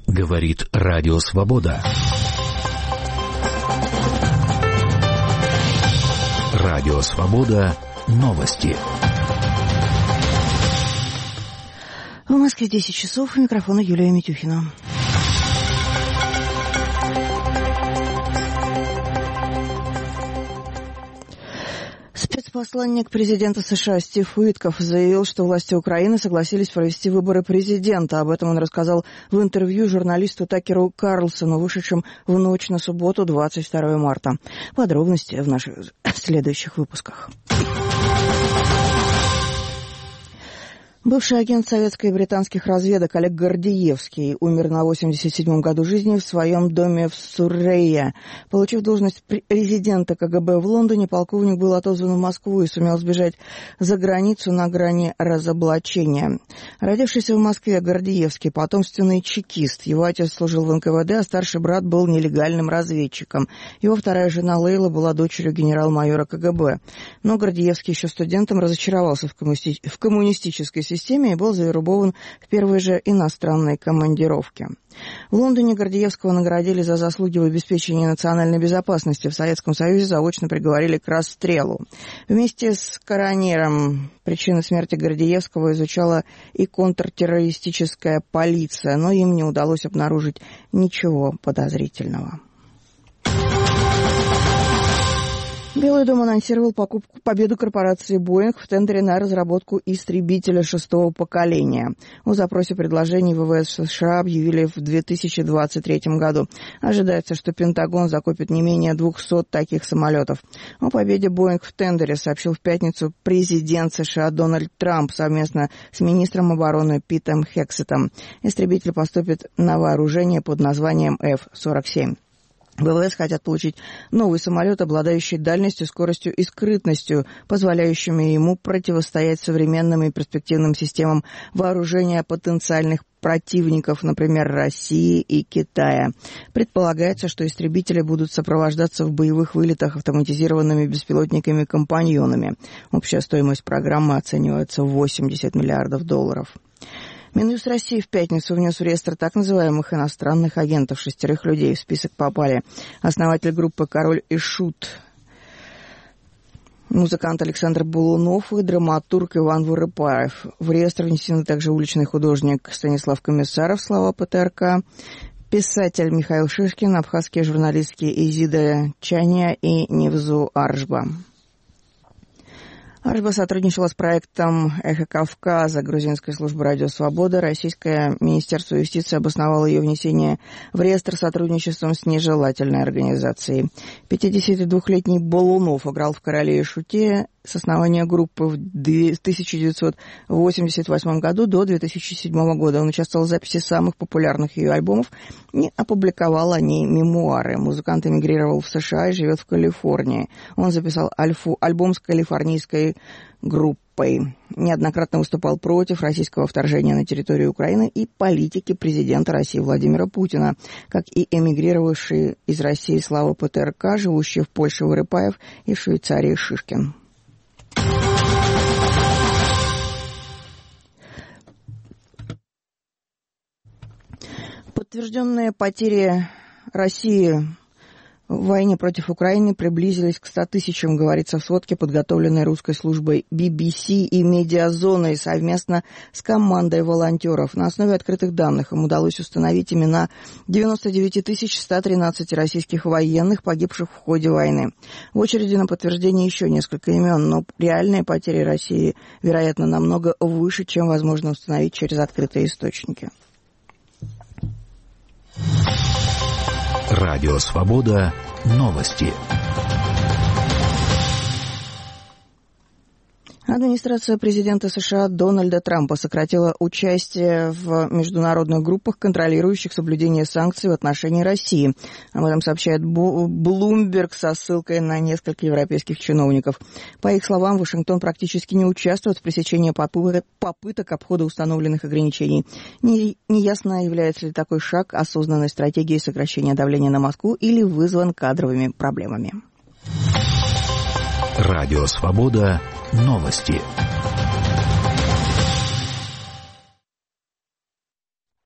Говорит Радио Свобода. Радио Свобода. Новости. В Москве 10 часов. У микрофона Юлия Митюхина. Спецпосланник президента США Стив Уитков заявил, что власти Украины согласились провести выборы президента. Об этом он рассказал в интервью журналисту Такеру Карлсону, вышедшем в ночь на субботу, 22 марта. Подробности в наших следующих выпусках. Бывший агент советской и британских разведок Олег Гордеевский умер на 87-м году жизни в своем доме в Суррее. Получив должность резидента КГБ в Лондоне, полковник был отозван в Москву и сумел сбежать за границу на грани разоблачения. Родившийся в Москве Гордеевский – потомственный чекист. Его отец служил в НКВД, а старший брат был нелегальным разведчиком. Его вторая жена Лейла была дочерью генерал-майора КГБ. Но Гордеевский еще студентом разочаровался в коммунистической системе и был завербован в первой же иностранной командировке. В Лондоне Гордеевского наградили за заслуги в обеспечении национальной безопасности. В Советском Союзе заочно приговорили к расстрелу. Вместе с коронером причины смерти Гордеевского изучала и контртеррористическая полиция, но им не удалось обнаружить ничего подозрительного. Белый дом анонсировал победу корпорации Boeing в тендере на разработку истребителя 6-го поколения. О запросе предложений ВВС США объявили в 2023 году. Ожидается, что Пентагон закупит не менее 200 таких самолетов. О победе Boeing в тендере сообщил в пятницу президент США Дональд Трамп совместно с министром обороны Питом Хексетом. Истребитель поступит на вооружение под названием F-47. ВВС хотят получить новый самолет, обладающий дальностью, скоростью и скрытностью, позволяющими ему противостоять современным и перспективным системам вооружения потенциальных противников, например, России и Китая. Предполагается, что истребители будут сопровождаться в боевых вылетах автоматизированными беспилотниками-компаньонами. Общая стоимость программы оценивается в $80 миллиардов. Минюст России в пятницу внес в реестр так называемых иностранных агентов. 6 людей в список попали. Основатель группы «Король и Шут», музыкант Александр Булунов и драматург Иван Вырыпаев. В реестр внесены также уличный художник Станислав Комиссаров, слава ПТРК, писатель Михаил Шишкин, абхазские журналистки Изида Чаня и Невзу Аржба. Аржба сотрудничала с проектом «Эхо Кавказа» грузинской службы «Радио Свобода». Российское Министерство юстиции обосновало ее внесение в реестр сотрудничеством с нежелательной организацией. 52-летний Болунов играл в «Короле и Шуте» с основания группы в 1988 году до 2007 года. Он участвовал в записи самых популярных ее альбомов и опубликовал о ней мемуары. Музыкант эмигрировал в США и живет в Калифорнии. Он записал альбом с калифорнийской группой. Неоднократно выступал против российского вторжения на территорию Украины и политики президента России Владимира Путина, как и эмигрировавший из России слава ПТРК, живущий в Польше Вырыпаев и в Швейцарии Шишкин. Подтвержденные потери России в войне против Украины приблизились к 100 тысячам, говорится в сводке, подготовленной русской службой BBC и Медиазоной совместно с командой волонтеров. На основе открытых данных им удалось установить имена 99 113 российских военных, погибших в ходе войны. В очереди на подтверждение еще несколько имен, но реальные потери России, вероятно, намного выше, чем возможно установить через открытые источники. Радио Свобода. Новости. Администрация президента США Дональда Трампа сократила участие в международных группах, контролирующих соблюдение санкций в отношении России. Об этом сообщает Bloomberg со ссылкой на нескольких европейских чиновников. По их словам, Вашингтон практически не участвует в пресечении попыток обхода установленных ограничений. Неясно, является ли такой шаг осознанной стратегией сокращения давления на Москву или вызван кадровыми проблемами. Радио Свобода. Новости.